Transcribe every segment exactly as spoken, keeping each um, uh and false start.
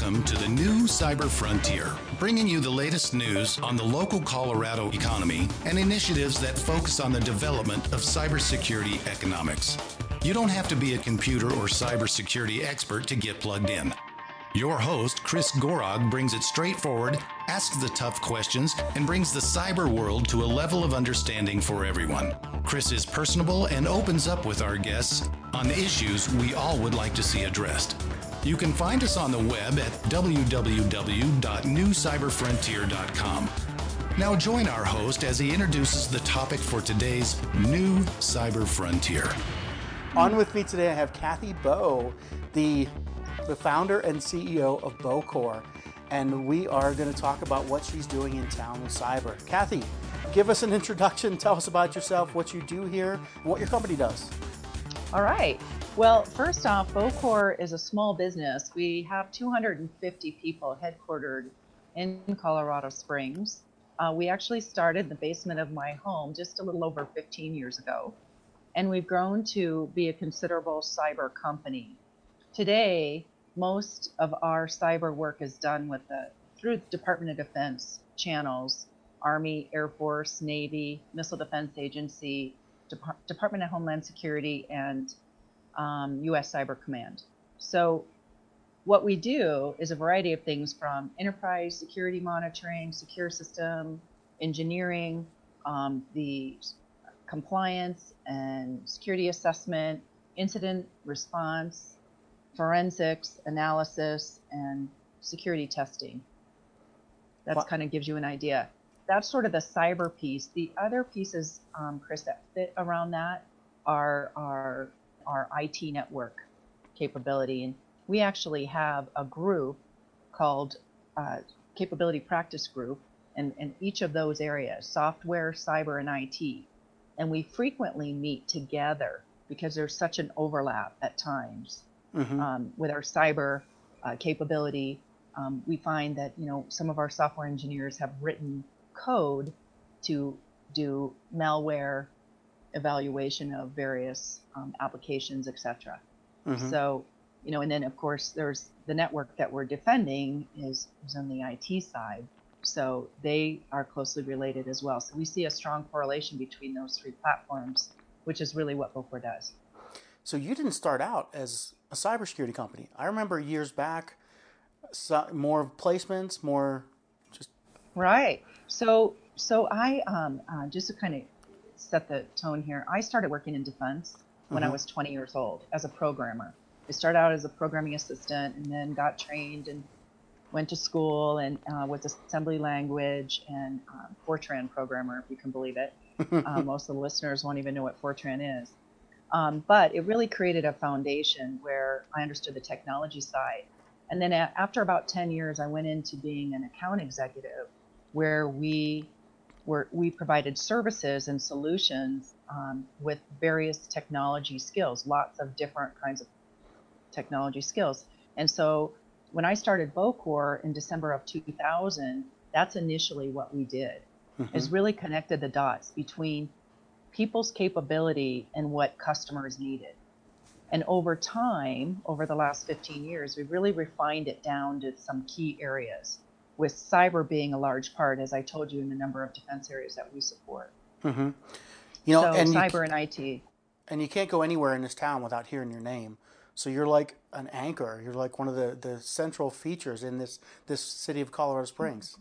Welcome to the new Cyber Frontier, bringing you the latest news on the local Colorado economy and initiatives that focus on the development of cybersecurity economics. You don't have to be a computer or cybersecurity expert to get plugged in. Your host, Chris Gorog, brings it straightforward, asks the tough questions, and brings the cyber world to a level of understanding for everyone. Chris is personable and opens up with our guests on the issues we all would like to see addressed. You can find us on the web at w w w dot new cyber frontier dot com. Now join our host as he introduces the topic for today's new Cyber Frontier. On with me today, I have Kathy Bowe, the, the founder and C E O of BoCore, and we are going to talk about what she's doing in town with cyber. Kathy, give us an introduction. Tell us about yourself, what you do here, and what your company does. All right. Well, first off, BoCore is a small business. We have two hundred fifty people headquartered in Colorado Springs. Uh, we actually started in the basement of my home just a little over fifteen years ago, and we've grown to be a considerable cyber company. Today, most of our cyber work is done with the through the Department of Defense channels, Army, Air Force, Navy, Missile Defense Agency, Dep- Department of Homeland Security, and um, U S Cyber Command. So what we do is a variety of things from enterprise security monitoring, secure system engineering, um, the compliance and security assessment, incident response, forensics, analysis, and security testing. That What? kind of gives you an idea. That's sort of the cyber piece. The other pieces, um, Chris, that fit around that are our, our I T network capability. And we actually have a group called uh, Capability Practice Group, and, and each of those areas, software, cyber, and I T. And we frequently meet together because there's such an overlap at times. Mm-hmm. um, with our cyber uh, capability. Um, we find that, you know, some of our software engineers have written code to do malware evaluation of various um, applications, et cetera. Mm-hmm. So, you know, and then of course there's the network that we're defending is, is on the I T side. So they are closely related as well. So we see a strong correlation between those three platforms, which is really what BoCore does. So you didn't start out as a cybersecurity company. I remember years back, so more placements, more just... Right. So so I, um, uh, just to kind of set the tone here, I started working in defense when mm-hmm. I was twenty years old as a programmer. I started out as a programming assistant and then got trained and went to school and uh, with assembly language and um, Fortran programmer, if you can believe it. uh, most of the listeners won't even know what Fortran is. Um, but it really created a foundation where I understood the technology side. And then a- after about ten years, I went into being an account executive where we were, we provided services and solutions um, with various technology skills, lots of different kinds of technology skills. And so when I started BoCore in December of two thousand, that's initially what we did, mm-hmm. is really connected the dots between people's capability and what customers needed. And over time, over the last fifteen years, we've really refined it down to some key areas, with cyber being a large part, as I told you, in the number of defense areas that we support. Mm-hmm. You know, so and cyber you, and I T. And you can't go anywhere in this town without hearing your name. So you're like an anchor. You're like one of the, the central features in this, this city of Colorado Springs.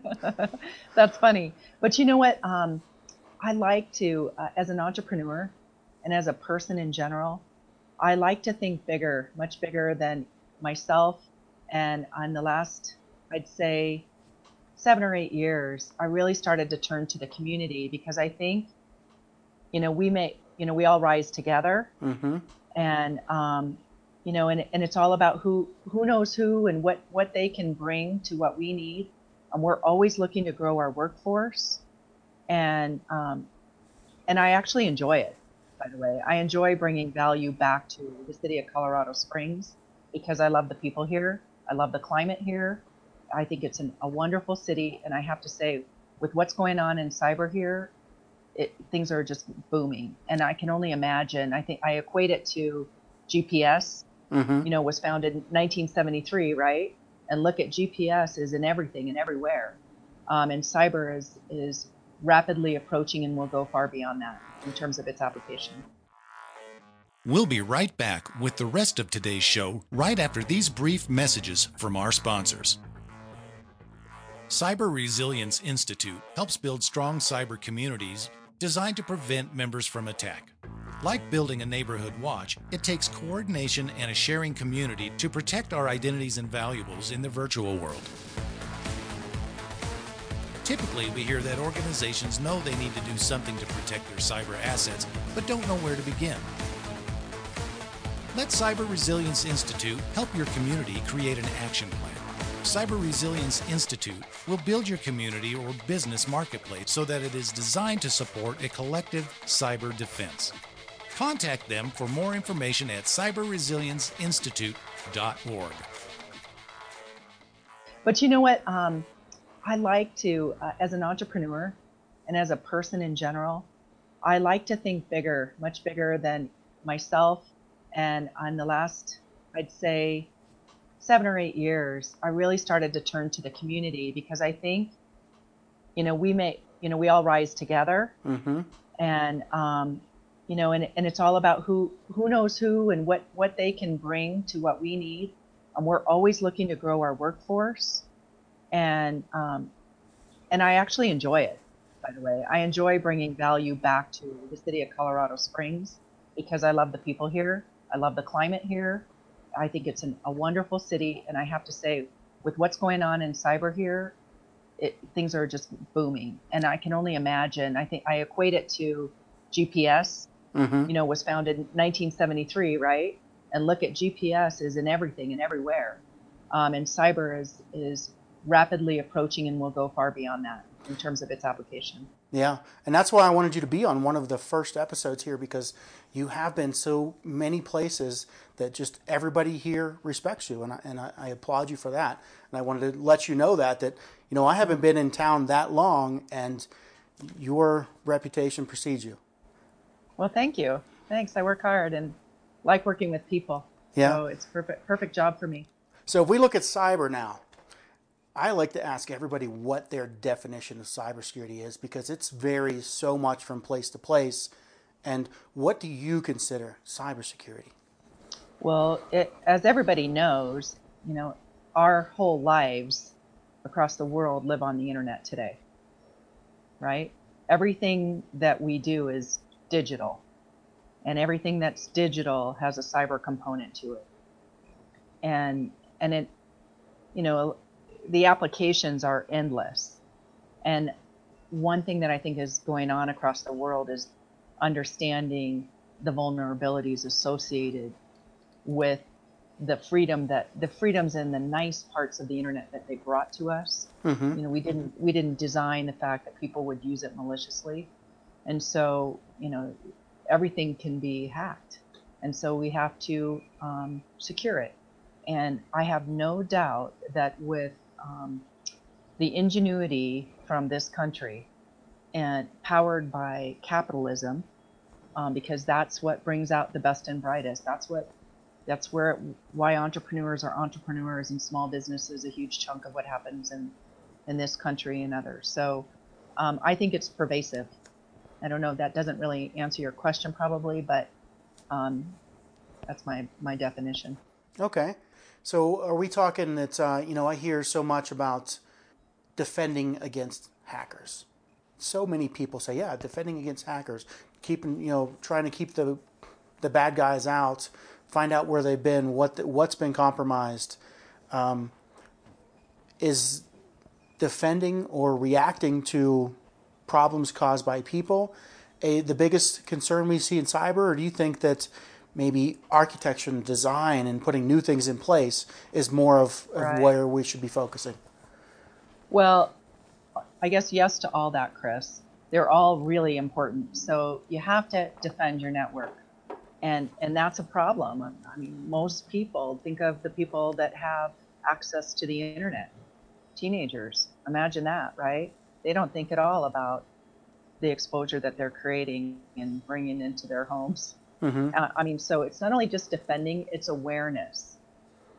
That's funny. But you know what? Um, I like to, uh, as an entrepreneur and as a person in general, I like to think bigger, much bigger than myself. And on the last, I'd say, seven or eight years, I really started to turn to the community because I think, you know, we may, you know, we all rise together. Mm-hmm. And, um, you know, and, and it's all about who, who knows who and what, what they can bring to what we need. And we're always looking to grow our workforce. And um, and I actually enjoy it, by the way. I enjoy bringing value back to the city of Colorado Springs because I love the people here. I love the climate here. I think it's an, a wonderful city. And I have to say, with what's going on in cyber here, it, things are just booming. And I can only imagine, I think I equate it to G P S, mm-hmm. you know, was founded in nineteen seventy-three, right? and look at G P S is in everything and everywhere. Um, and cyber is, is rapidly approaching and will go far beyond that in terms of its application. We'll be right back with the rest of today's show right after these brief messages from our sponsors. Cyber Resilience Institute helps build strong cyber communities designed to prevent members from attack. Like building a neighborhood watch, it takes coordination and a sharing community to protect our identities and valuables in the virtual world. Typically, we hear that organizations know they need to do something to protect their cyber assets, but don't know where to begin. Let Cyber Resilience Institute help your community create an action plan. Cyber Resilience Institute will build your community or business marketplace so that it is designed to support a collective cyber defense. Contact them for more information at cyber resilience institute dot org. But you know what? Um, I like to, uh, as an entrepreneur and as a person in general, I like to think bigger, much bigger than myself. And on the last, I'd say, seven or eight years, I really started to turn to the community because I think, you know, we may, you know, we all rise together, Mm-hmm. and um, you know, and and it's all about who who knows who and what what they can bring to what we need. And we're always looking to grow our workforce, and um, and I actually enjoy it. By the way, I enjoy bringing value back to the city of Colorado Springs because I love the people here. I love the climate here. I think it's an, a wonderful city, and I have to say, with what's going on in cyber here, it, things are just booming. And I can only imagine. I think I equate it to G P S. Mm-hmm. You know, was founded in nineteen seventy-three, right? And look at G P S is in everything and everywhere, um, and cyber is is rapidly approaching and will go far beyond that in terms of its application. Yeah, and that's why I wanted you to be on one of the first episodes here, because you have been so many places that just everybody here respects you, and I, and I, I applaud you for that. And I wanted to let you know that that you know I haven't been in town that long, and your reputation precedes you. Well, thank you. Thanks. I work hard and like working with people. Yeah. So it's perfect perfect job for me. So if we look at cyber now, I like to ask everybody what their definition of cybersecurity is, because it varies so much from place to place. And what do you consider cybersecurity? Well, it, as everybody knows, you know, our whole lives across the world live on the internet today, right? Everything that we do is digital, and everything that's digital has a cyber component to it. And and it, you know, the applications are endless. And one thing that I think is going on across the world is understanding the vulnerabilities associated with the freedom that the freedoms and the nice parts of the internet that they brought to us. Mm-hmm. You know, we didn't we didn't design the fact that people would use it maliciously. And so, you know, everything can be hacked. And so we have to um, secure it. And I have no doubt that with um, the ingenuity from this country and powered by capitalism, um, because that's what brings out the best and brightest. That's what, that's where, why entrepreneurs are entrepreneurs, and small business is a huge chunk of what happens in, in this country and others. So um, I think it's pervasive. I don't know, that doesn't really answer your question probably, but um, that's my, my definition. Okay. So are we talking that, uh, you know, I hear so much about defending against hackers. So many people say, yeah, defending against hackers, keeping, you know, trying to keep the the bad guys out, find out where they've been, what the, what's been compromised. Um, is defending or reacting to problems caused by people a, the biggest concern we see in cyber, or do you think that maybe architecture and design and putting new things in place is more of, of Right. where we should be focusing? Well, I guess yes to all that, Chris. They're all really important. So you have to defend your network. And and that's a problem. I mean, most people, think of the people that have access to the internet. Teenagers, imagine that, right? They don't think at all about the exposure that they're creating and bringing into their homes. Mm-hmm. Uh, I mean, so it's not only just defending, it's awareness.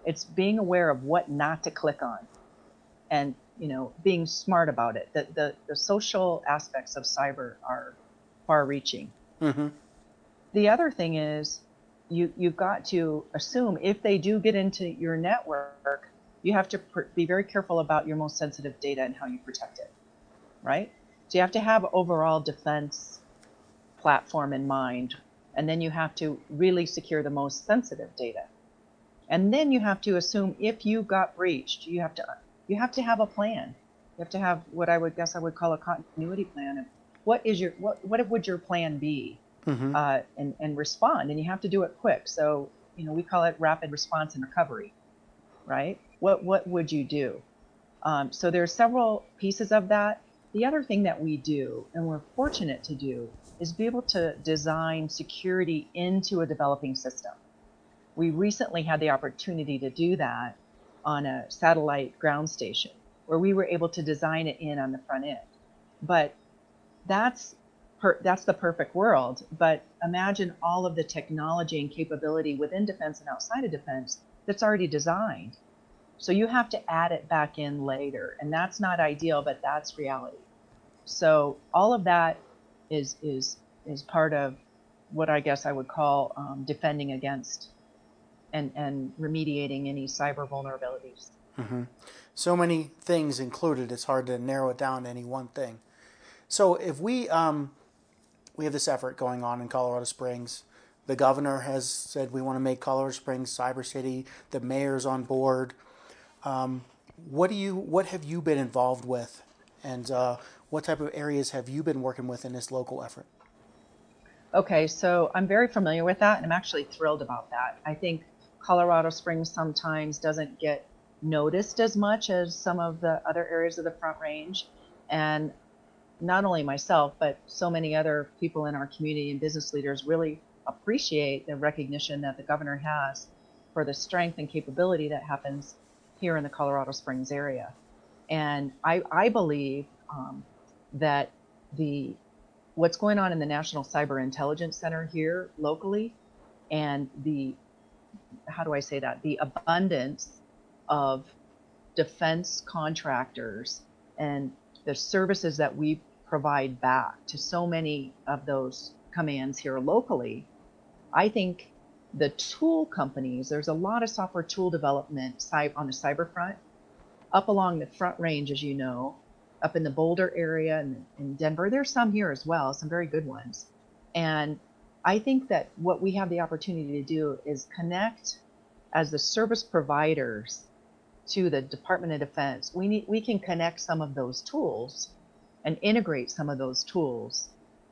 it's being aware of what not to click on, and you know, being smart about it. The the, the social aspects of cyber are far-reaching. Mm-hmm. The other thing is, you you've got to assume if they do get into your network, you have to pr- be very careful about your most sensitive data and how you protect it, right? So you have to have overall defense platform in mind, and then you have to really secure the most sensitive data. And then you have to assume if you got breached, you have to you have to have a plan. You have to have what I would guess I would call a continuity plan of what is your what what would your plan be, Mm-hmm. uh, and and respond. And you have to do it quick. So you know we call it rapid response and recovery, right? What what would you do? Um, so there's several pieces of that. The other thing that we do, and we're fortunate to do, is be able to design security into a developing system. We recently had the opportunity to do that on a satellite ground station where we were able to design it in on the front end. But that's per, that's the perfect world. But imagine all of the technology and capability within defense and outside of defense that's already designed. So you have to add it back in later, and that's not ideal, but that's reality. So all of that is is is part of what I guess I would call um, defending against and and remediating any cyber vulnerabilities. Mm-hmm. So many things included, it's hard to narrow it down to any one thing. So if we um, we have this effort going on in Colorado Springs. The governor has said we want to make Colorado Springs Cyber City. The mayor's on board. Um, what do you what have you been involved with, and uh, what type of areas have you been working with in this local effort? Okay, so I'm very familiar with that, and I'm actually thrilled about that. I think Colorado Springs sometimes doesn't get noticed as much as some of the other areas of the Front Range, and not only myself, but so many other people in our community and business leaders really appreciate the recognition that the governor has for the strength and capability that happens here in the Colorado Springs area. And I, I believe um, that the what's going on in the National Cyber Intelligence Center here locally, and the, how do I say that, the abundance of defense contractors and the services that we provide back to so many of those commands here locally. I think the tool companies, there's a lot of software tool development on the cyber front up along the Front Range, as you know, up in the Boulder area and in Denver. There's some here as well, some very good ones. And I think that what we have the opportunity to do is connect as the service providers to the Department of Defense. We need, we can connect some of those tools and integrate some of those tools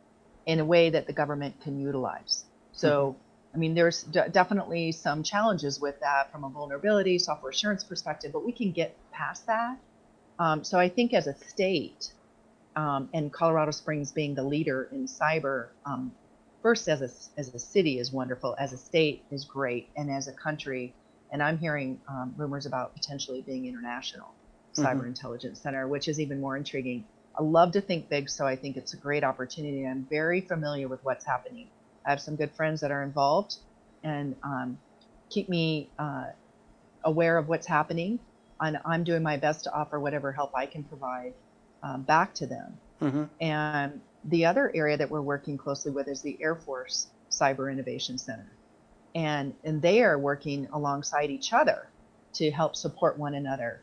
in a way that the government can utilize. So, mm-hmm. I mean, there's d- definitely some challenges with that from a vulnerability, software assurance perspective, but we can get past that. Um, so I think as a state, um, and Colorado Springs being the leader in cyber, um, first as a, as a city is wonderful, as a state is great, and as a country, and I'm hearing um, rumors about potentially being international cyber mm-hmm. intelligence center, which is even more intriguing. I love to think big, so I think it's a great opportunity. I'm very familiar with what's happening. I have some good friends that are involved and um, keep me uh, aware of what's happening. And I'm doing my best to offer whatever help I can provide um, back to them. Mm-hmm. And the other area that we're working closely with is the Air Force Cyber Innovation Center. And, and they are working alongside each other to help support one another.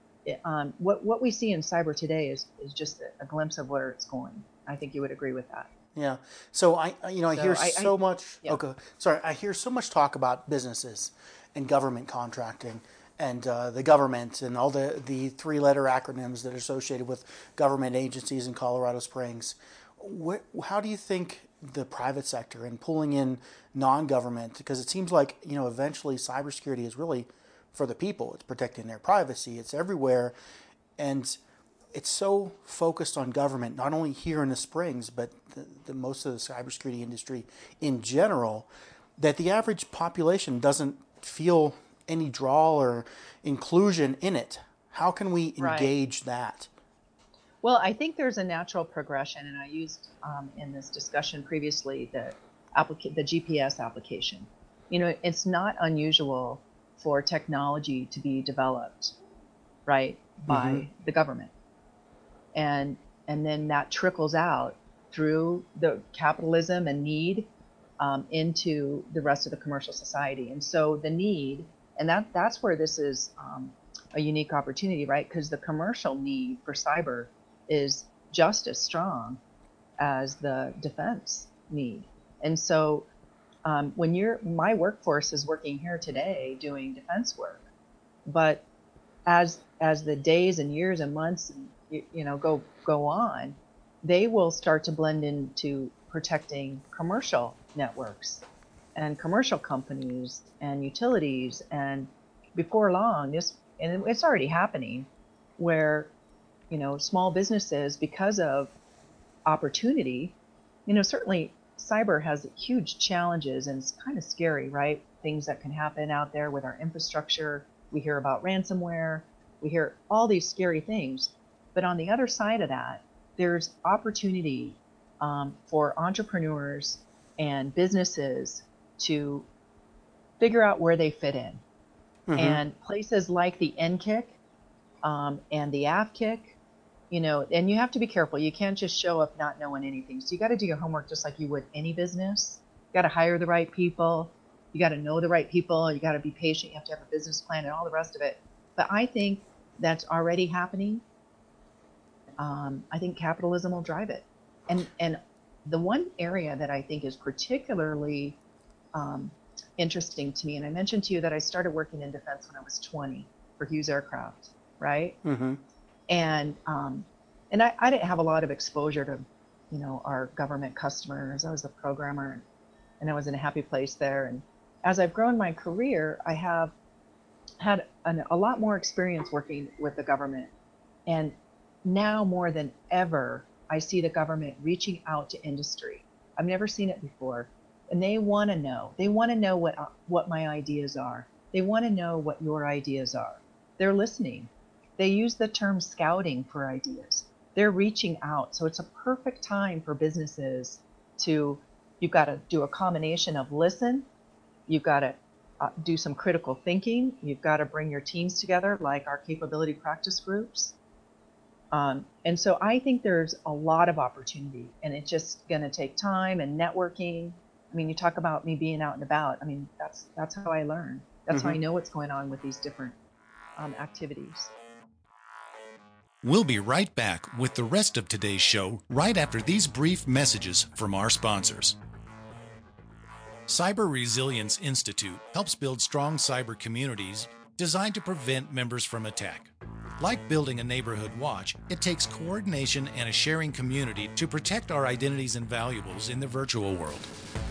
Um, what what we see in cyber today is, is just a, a glimpse of where it's going. I think you would agree with that. Yeah. So I, you know, I so hear I, so I, much. Yeah. Okay. Sorry, I hear so much talk about businesses and government contracting and uh, the government and all the the three-letter acronyms that are associated with government agencies in Colorado Springs. What, how do you think the private sector and pulling in non-government, because it seems like, you know, eventually cybersecurity is really for the people. It's protecting their privacy. It's everywhere. And it's so focused on government, not only here in the Springs, but the, the most of the cybersecurity industry in general, that the average population doesn't feel any draw or inclusion in it. How can we engage right. that? Well, I think there's a natural progression, and I used um, in this discussion previously the applica- the G P S application. You know, it's not unusual for technology to be developed, right, by Mm-hmm. the government. And and then that trickles out through the capitalism and need um, into the rest of the commercial society. And so the need, and that that's where this is um, a unique opportunity, right? Because the commercial need for cyber is just as strong as the defense need. And so um, when you're, my workforce is working here today doing defense work, but as as the days and years and months you, you know go go on, they will start to blend into protecting commercial networks and commercial companies and utilities. And before long, this, and it's already happening, where you know small businesses, because of opportunity, you know certainly cyber has huge challenges and it's kind of scary, right? Things that can happen out there with our infrastructure. We hear about ransomware, we hear all these scary things. But on the other side of that, there's opportunity um, for entrepreneurs and businesses to figure out where they fit in. Mm-hmm. And places like the N C I C um, and the A F C I C, you know, and you have to be careful. You can't just show up not knowing anything. So you got to do your homework just like you would any business. You got to hire the right people. You got to know the right people. You got to be patient. You have to have a business plan and all the rest of it. But I think that's already happening. Um, I think capitalism will drive it. And and the one area that I think is particularly um, interesting to me, and I mentioned to you that I started working in defense when I was twenty for Hughes Aircraft, right? Mm-hmm. And um, and I, I didn't have a lot of exposure to, you know, our government customers. I was a programmer, and, and I was in a happy place there. And as I've grown my career, I have had an, a lot more experience working with the government. And now more than ever, I see the government reaching out to industry. I've never seen it before. And they want to know. They want to know what uh, what my ideas are. They want to know what your ideas are. They're listening. They use the term scouting for ideas. They're reaching out. So it's a perfect time for businesses to, you've got to do a combination of listen, you've got to uh, do some critical thinking, you've got to bring your teams together like our capability practice groups. Um, and so I think there's a lot of opportunity, and it's just going to take time and networking. I mean, you talk about me being out and about. I mean, that's that's how I learn. That's Mm-hmm. how I know what's going on with these different um, activities. We'll be right back with the rest of today's show right after these brief messages from our sponsors. Cyber Resilience Institute helps build strong cyber communities designed to prevent members from attack. Like building a neighborhood watch, it takes coordination and a sharing community to protect our identities and valuables in the virtual world.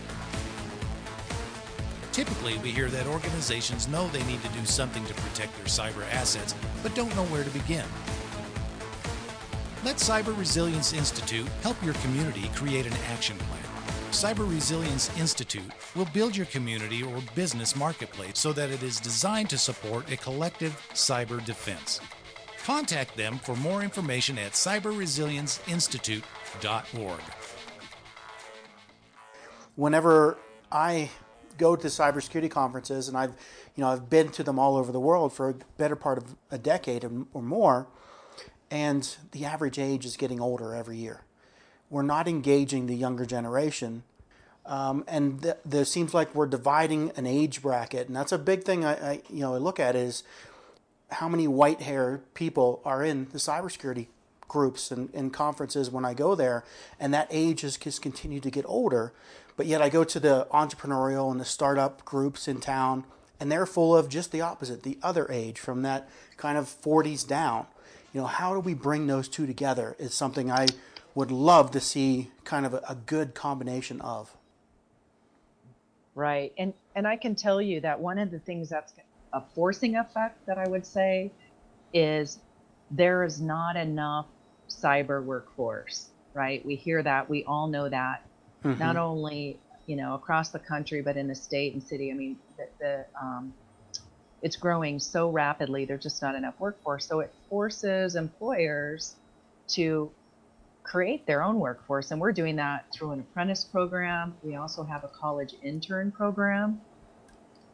Typically, we hear that organizations know they need to do something to protect their cyber assets, but don't know where to begin. Let Cyber Resilience Institute help your community create an action plan. Cyber Resilience Institute will build your community or business marketplace so that it is designed to support a collective cyber defense. Contact them for more information at cyber resilience institute dot org. Whenever I go to cybersecurity conferences, and I've, you know, I've been to them all over the world for a better part of a decade or more, and the average age is getting older every year. We're not engaging the younger generation, um, and th- there seems like we're dividing an age bracket, and that's a big thing. I, I you know I look at is how many white-haired people are in the cybersecurity groups and, and conferences when I go there, and that age has just continued to get older. But yet I go to the entrepreneurial and the startup groups in town, and they're full of just the opposite, the other age, from that kind of forties down. You know, how do we bring those two together is something I would love to see kind of a, a good combination of. Right. And and I can tell you that one of the things that's a forcing effect that I would say is there is not enough cyber workforce, right? We hear that, we all know that, Mm-hmm. not only, you know, across the country, but in the state and city. I mean, the, the um, it's growing so rapidly, there's just not enough workforce. So it forces employers to create their own workforce. And we're doing that through an apprentice program. We also have a college intern program.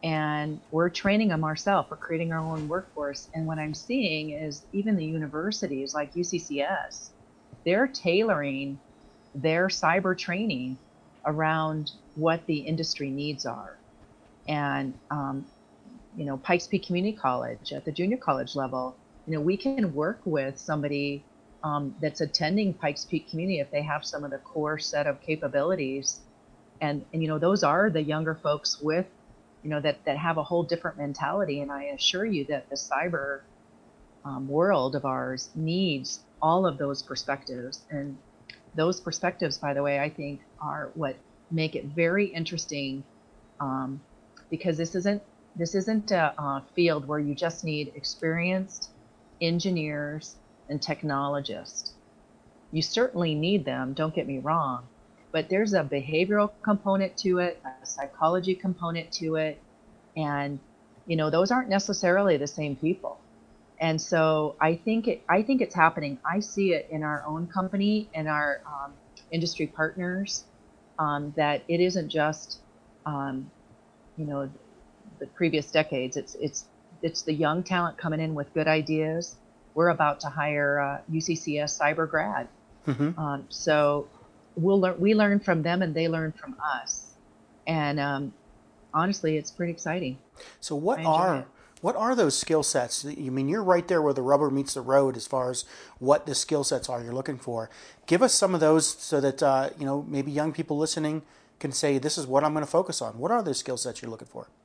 and we're training them ourselves. We're creating our own workforce. And what I'm seeing is even the universities like U C C S, they're tailoring their cyber training around what the industry needs are. And, um, you know, Pikes Peak Community College at the junior college level, you know, we can work with somebody um, that's attending Pikes Peak Community if they have some of the core set of capabilities. And, and you know, those are the younger folks with, you know, that, that have a whole different mentality. And I assure you that the cyber um, world of ours needs all of those perspectives. And those perspectives, by the way, I think are what make it very interesting, um, because this isn't this isn't a, a field where you just need experienced engineers and technologists. You certainly need them, don't get me wrong, but there's a behavioral component to it, a psychology component to it, and you know those aren't necessarily the same people. And so I think it, I think it's happening. I see it in our own company and our um, industry partners, um, that it isn't just, um, you know, the previous decades. It's it's it's the young talent coming in with good ideas. We're about to hire a U C C S cyber grad, Mm-hmm. um, so we'll learn. We learn from them, and they learn from us. And um, honestly, it's pretty exciting. So what I enjoy are it. what are those skill sets? You mean you're right there where the rubber meets the road as far as what the skill sets are you're looking for. Give us some of those so that uh, you know maybe young people listening can say this is what I'm going to focus on. What are the skill sets you're looking for?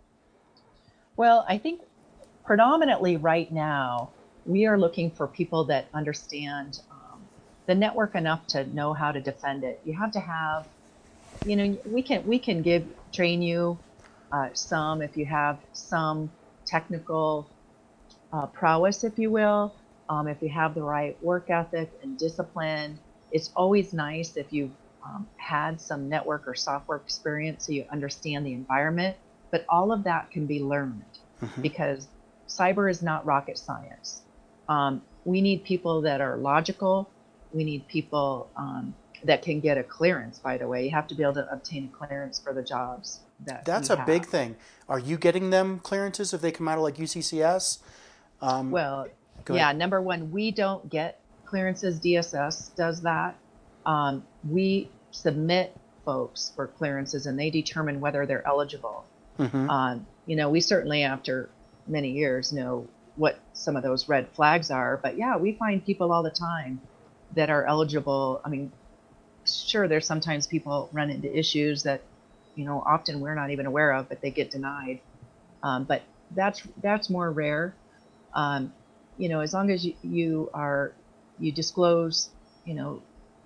Well, I think predominantly right now, we are looking for people that understand um, the network enough to know how to defend it. You have to have, you know, we can we can give train you uh, some if you have some technical uh, prowess, if you will. Um, if you have the right work ethic and discipline, it's always nice if you've um, had some network or software experience so you understand the environment. But all of that can be learned Mm-hmm. because cyber is not rocket science. Um, we need people that are logical. We need people um, that can get a clearance, by the way. You have to be able to obtain a clearance for the jobs that That's we a big have. thing. Are you getting them clearances if they come out of like U C C S? Um, Well, Go ahead. yeah, number one, we don't get clearances. D S S does that. Um, we submit folks for clearances and they determine whether they're eligible. Mm-hmm. Um, you know, we certainly, after many years, know what some of those red flags are. But yeah, we find people all the time that are eligible. I mean, sure, there's sometimes people run into issues that, you know, often we're not even aware of, but they get denied. Um, but that's that's more rare. Um, you know, as long as you, you are, you disclose, you know,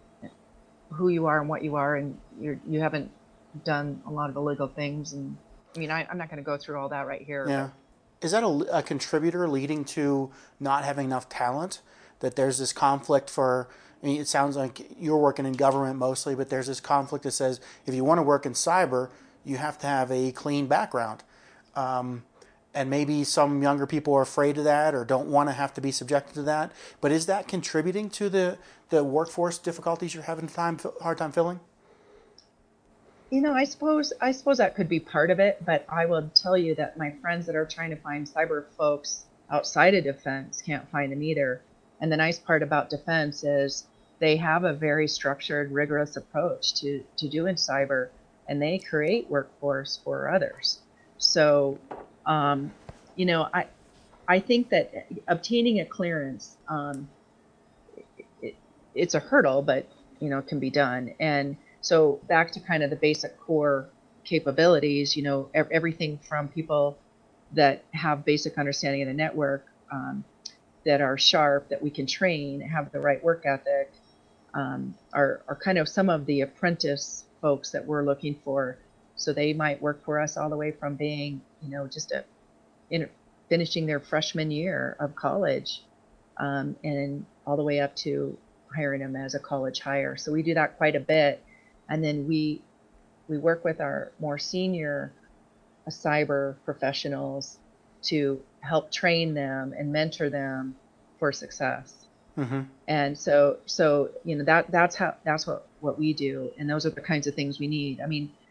who you are and what you are, and you're, you haven't done a lot of illegal things. And I mean, I, I'm not going to go through all that right here, Yeah. but Is that a, a contributor leading to not having enough talent? That there's this conflict for, I mean, it sounds like you're working in government mostly, but there's this conflict that says if you want to work in cyber, you have to have a clean background. Um, and maybe some younger people are afraid of that or don't want to have to be subjected to that. But is that contributing to the, the workforce difficulties you're having time hard time filling? you know, I suppose I suppose that could be part of it, but I will tell you that my friends that are trying to find cyber folks outside of defense can't find them either. And the nice part about defense is they have a very structured, rigorous approach to to doing cyber, and they create workforce for others. So, um, you know, I I think that obtaining a clearance, um, it, it's a hurdle, but you know, it can be done. And so back to kind of the basic core capabilities, you know, ev- everything from people that have basic understanding of the network, um, that are sharp, that we can train, have the right work ethic, um, are, are kind of some of the apprentice folks that we're looking for. So they might work for us all the way from being, you know, just a in finishing their freshman year of college, um, and all the way up to hiring them as a college hire. So we do that quite a bit, and then we we work with our more senior uh, cyber professionals to help train them and mentor them for success. Mm-hmm. And so so you know that that's how that's what what we do, and those are the kinds of things we need. I mean,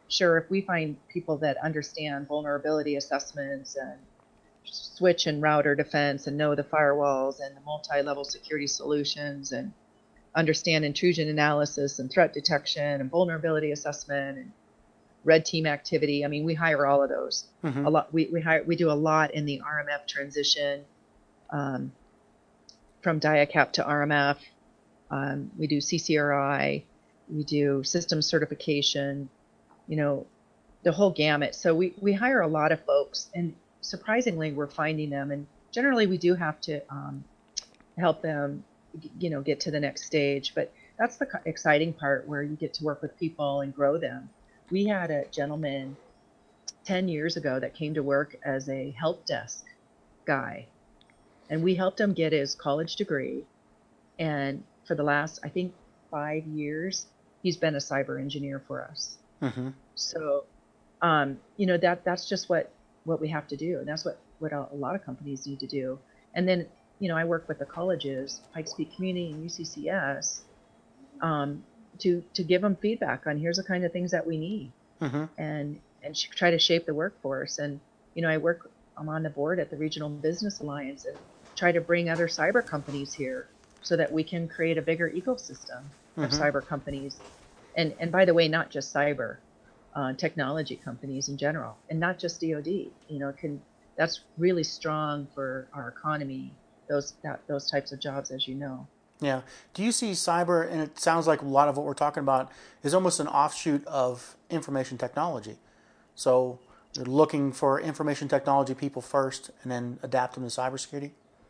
sure, if we find people that understand vulnerability assessments and switch and router defense and know the firewalls and the multi-level security solutions and understand intrusion analysis and threat detection and vulnerability assessment and red team activity. I mean, we hire all of those. Mm-hmm. A lot. We we hire. We do a lot in the R M F transition, um, from DIACAP to R M F. Um, we do C C R I. We do system certification. You know, the whole gamut. So we we hire a lot of folks, and surprisingly, we're finding them. And generally, we do have to um, help them, you know, get to the next stage. But that's the exciting part, where you get to work with people and grow them. We had a gentleman ten years ago that came to work as a help desk guy, and we helped him get his college degree. And for the last, I think, five years, he's been a cyber engineer for us. Mm-hmm. So, um, you know, that that's just what, what we have to do. And that's what, what a, a lot of companies need to do. And then, you know, I work with the colleges, Pikes Peak Community and U C C S, um, to, to give them feedback on here's the kind of things that we need, mm-hmm. and, and sh- try to shape the workforce. And, you know, I work, I'm on the board at the Regional Business Alliance and try to bring other cyber companies here so that we can create a bigger ecosystem mm-hmm. of cyber companies. And, and by the way, not just cyber, uh, technology companies in general, and not just D O D, you know, can, that's really strong for our economy, those, that, those types of jobs, as you know. Yeah. Do you see cyber, and it sounds like a lot of what we're talking about is almost an offshoot of information technology. So you're looking for information technology people first and then adapt them to cybersecurity?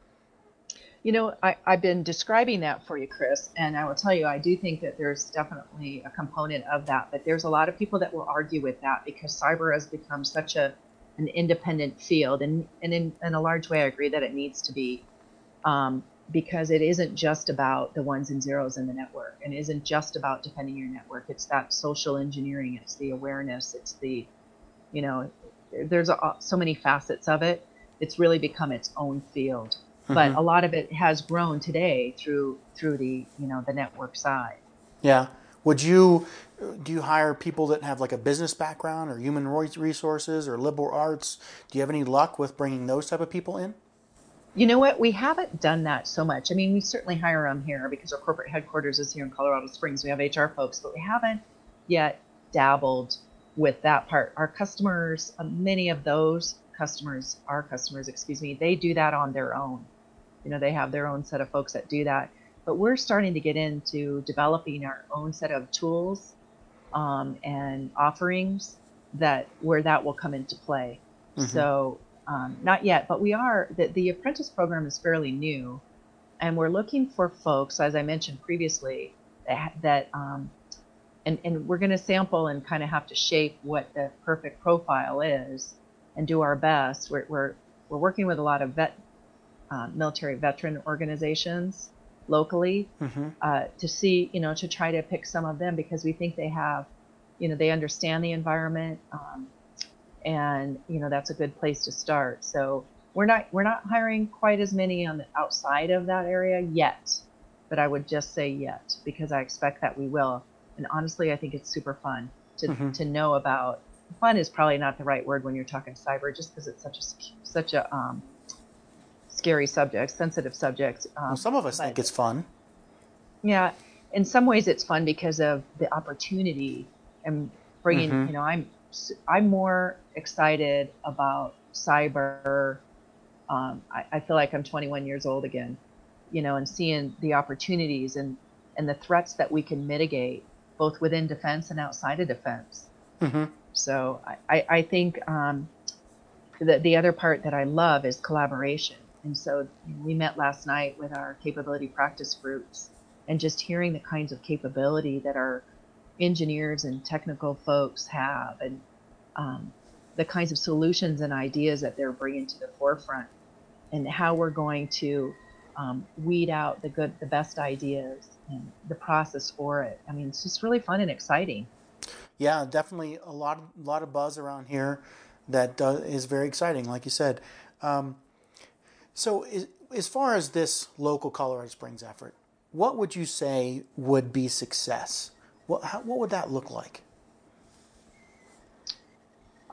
You know, I, I've been describing that for you, Chris, and I will tell you, I do think that there's definitely a component of that, but there's a lot of people that will argue with that because cyber has become such a an independent field, and, and in, in a large way, I agree that it needs to be, um, because it isn't just about the ones and zeros in the network, and it isn't just about defending your network. It's that social engineering, it's the awareness, it's the, you know, there's a, so many facets of it. It's really become its own field. But mm-hmm. a lot of it has grown today through through the, you know, the network side. Yeah. Would you, do you hire people that have like a business background or human resources or liberal arts? Do you have any luck with bringing those type of people in? You know what? We haven't done that so much. I mean, we certainly hire them here because our corporate headquarters is here in Colorado Springs. We have H R folks, but we haven't yet dabbled with that part. Our customers, many of those customers, our customers, excuse me, they do that on their own. You know, they have their own set of folks that do that. But we're starting to get into developing our own set of tools um, and offerings that where that will come into play. Mm-hmm. So um, not yet, but we are, the, the apprentice program is fairly new. And we're looking for folks, as I mentioned previously, that, that um, and, and we're going to sample and kind of have to shape what the perfect profile is and do our best. We're, we're, we're working with a lot of vet Uh, military veteran organizations locally mm-hmm. uh, to see, you know, to try to pick some of them because we think they have, you know, they understand the environment, um, and you know that's a good place to start. So we're not we're not hiring quite as many on the outside of that area yet, but I would just say yet because I expect that we will. And honestly, I think it's super fun to mm-hmm. to know about. Fun is probably not the right word when you're talking cyber, just because it's such a such a um, scary subject, sensitive subject. Um, well, some of us but, think it's fun. Yeah, in some ways it's fun because of the opportunity and bringing. Mm-hmm. You know, I'm I'm more excited about cyber. Um, I, I feel like I'm twenty-one years old again, you know, and seeing the opportunities and and the threats that we can mitigate both within defense and outside of defense. Mm-hmm. So I I, I think um, the the other part that I love is collaboration. And so we met last night with our capability practice groups and just hearing the kinds of capability that our engineers and technical folks have and um, the kinds of solutions and ideas that they're bringing to the forefront and how we're going to um, weed out the good, the best ideas and the process for it. I mean, it's just really fun and exciting. Yeah, definitely a lot, of, lot of buzz around here that uh, is very exciting, like you said. Um, So is, as far as this local Colorado Springs effort, what would you say would be success? What, how, what would that look like?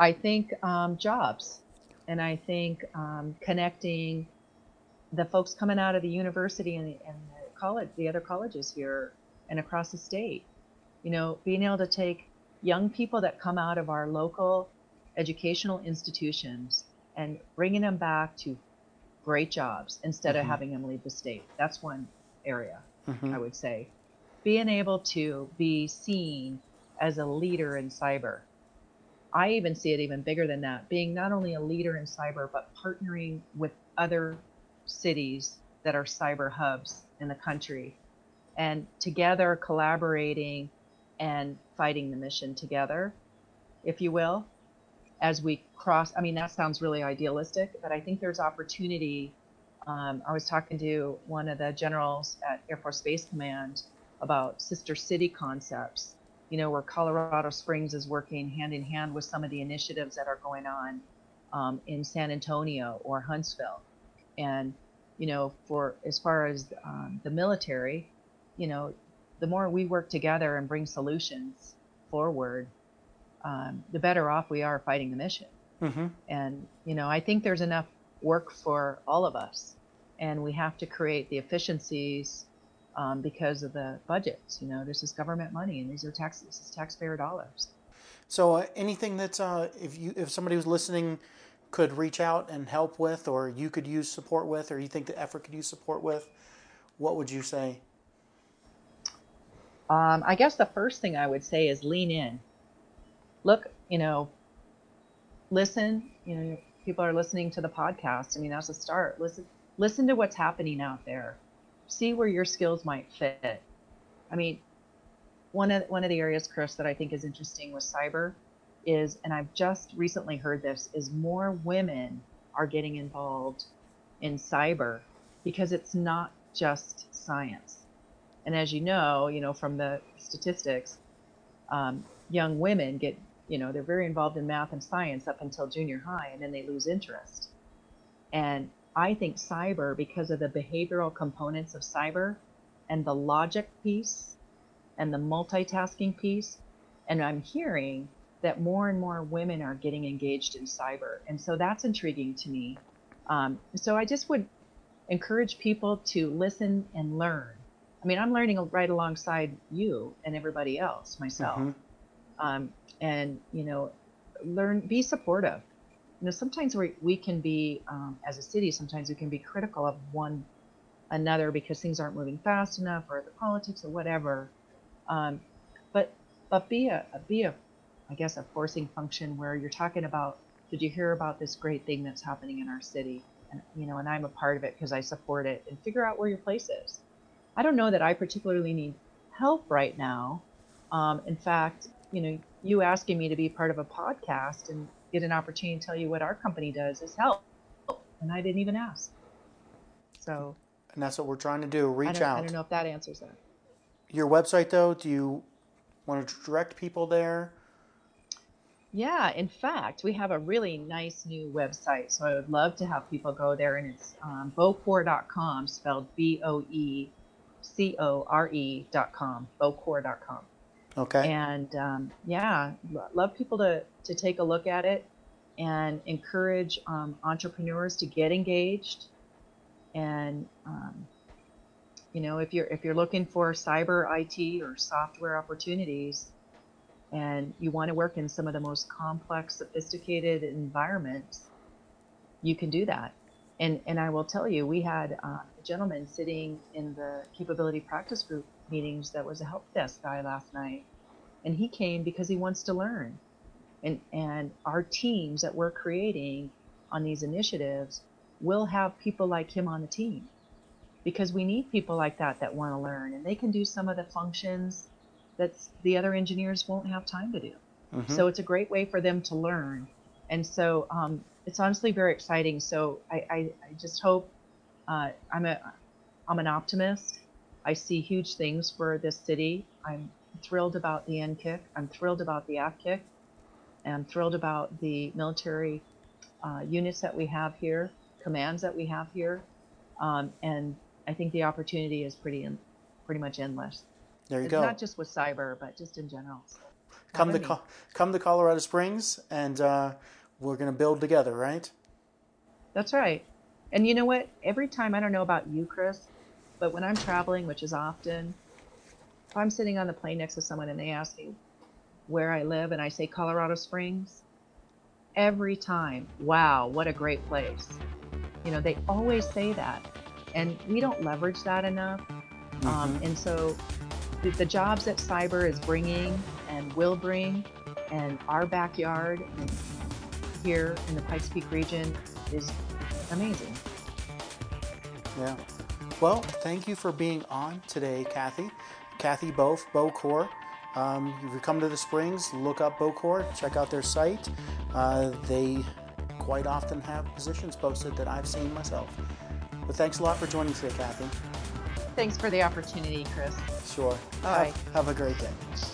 I think um, jobs, and I think um, connecting the folks coming out of the university and the, and the college, the other colleges here and across the state. You know, being able to take young people that come out of our local educational institutions and bringing them back to great jobs instead of Mm-hmm. having them leave the state. That's one area, Mm-hmm. I would say. Being able to be seen as a leader in cyber. I even see it even bigger than that, being not only a leader in cyber, but partnering with other cities that are cyber hubs in the country, and together collaborating and fighting the mission together, if you will, as we cross. I mean, that sounds really idealistic, but I think there's opportunity. Um, I was talking to one of the generals at Air Force Space Command about sister city concepts, you know, where Colorado Springs is working hand in hand with some of the initiatives that are going on um, in San Antonio or Huntsville. And, you know, for as far as um, the military, you know, the more we work together and bring solutions forward, um, the better off we are fighting the mission. Mm-hmm. And, you know, I think there's enough work for all of us, and we have to create the efficiencies um, because of the budgets. You know, this is government money, and these are taxes, this is taxpayer dollars. So uh, anything that's uh, if you if somebody who's listening could reach out and help with, or you could use support with, or you think the effort could use support with, what would you say? Um, I guess the first thing I would say is lean in. Look, you know, listen. You know, people are listening to the podcast. I mean, that's a start. Listen, listen to what's happening out there. See where your skills might fit. I mean, one of one of the areas, Chris, that I think is interesting with cyber is, and I've just recently heard this, is more women are getting involved in cyber because it's not just science. And as you know, you know from the statistics, um, young women get, you know, they're very involved in math and science up until junior high, and then they lose interest. And I think cyber, because of the behavioral components of cyber and the logic piece and the multitasking piece, and I'm hearing that more and more women are getting engaged in cyber. And so that's intriguing to me. Um, so I just would encourage people to listen and learn. I mean, I'm learning right alongside you and everybody else, myself. Mm-hmm. Um, and, you know, learn, be supportive. You know, sometimes we, we can be, um, as a city, sometimes we can be critical of one another because things aren't moving fast enough, or the politics or whatever. Um, but but be a be a I guess a forcing function where you're talking about, did you hear about this great thing that's happening in our city? And you know, and I'm a part of it because I support it. And figure out where your place is. I don't know that I particularly need help right now. Um, in fact, you know, you asking me to be part of a podcast and get an opportunity to tell you what our company does is help, and I didn't even ask. So And that's what we're trying to do. I Reach don't I don't out. know if that answers that. Your website, though, do you want to direct people there? Yeah, in fact, we have a really nice new website. So I would love to have people go there, and it's um, bocore dot com, spelled B O E C O R E dot com, bocore dot com. Okay. And um, yeah, lo- love people to, to take a look at it and encourage um, entrepreneurs to get engaged. And, um, you know, if you're if you're looking for cyber I T or software opportunities, and you want to work in some of the most complex, sophisticated environments, you can do that. And and I will tell you, we had uh, a gentleman sitting in the capability practice group meetings that was a help desk guy last night, and he came because he wants to learn. And and our teams that we're creating on these initiatives will have people like him on the team, because we need people like that that want to learn, and they can do some of the functions that the other engineers won't have time to do. Mm-hmm. So it's a great way for them to learn. And so um, it's honestly very exciting. So I, I, I just hope, uh, I'm a I'm an optimist. I see huge things for this city. I'm thrilled about the N K I C. I'm thrilled about the A F K I C. And I'm thrilled about the military uh, units that we have here, commands that we have here. Um, and I think the opportunity is pretty, pretty much endless. There you It's go. not just with cyber, but just in general. So. come to me. Co- come to Colorado Springs, and uh, we're going to build together, right? That's right. And you know what? Every time, I don't know about you, Chris, but when I'm traveling, which is often, if I'm sitting on the plane next to someone and they ask me where I live and I say Colorado Springs, every time, wow, what a great place. You know, they always say that. And we don't leverage that enough. Mm-hmm. Um, and so the, the jobs that cyber is bringing and will bring, and our backyard and here in the Pikes Peak region is amazing. Yeah. Well, thank you for being on today, Kathy. Kathy Bowe, Bocor. Um, if you come to the Springs, look up Bocor, check out their site. Uh, they quite often have positions posted that I've seen myself. But thanks a lot for joining today, Kathy. Thanks for the opportunity, Chris. Sure. All have, right. Have a great day.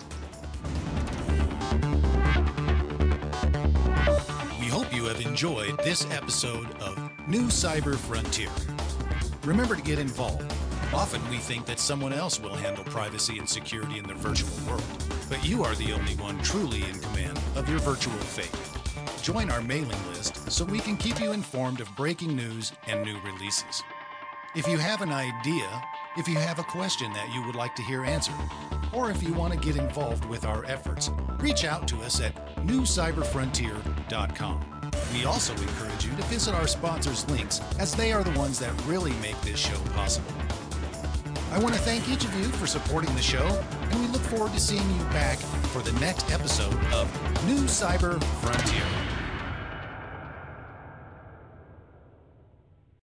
We hope you have enjoyed this episode of New Cyber Frontier. Remember to get involved. Often we think that someone else will handle privacy and security in the virtual world, but you are the only one truly in command of your virtual fate. Join our mailing list so we can keep you informed of breaking news and new releases. If you have an idea, if you have a question that you would like to hear answered, or if you want to get involved with our efforts, reach out to us at new cyber frontier dot com. We also encourage you to visit our sponsors' links, as they are the ones that really make this show possible. I want to thank each of you for supporting the show, and we look forward to seeing you back for the next episode of New Cyber Frontier.